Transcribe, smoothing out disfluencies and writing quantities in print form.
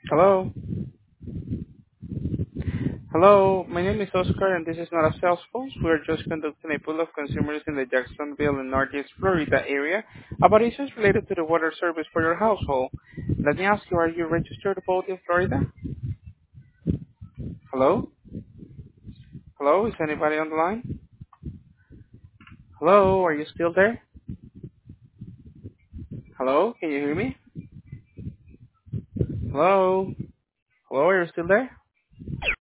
Hello. Hello. My name is Oscar, and this is not a sales phone. We are just conducting a pool of consumers in the Jacksonville and Northeast Florida area about issues related to the water service for your household. Let me ask you, are you registered to vote in Florida? Hello? Hello? Is anybody on the line? Hello? Are you still there? Hello? Can you hear me? Hello? Hello? Are you still there?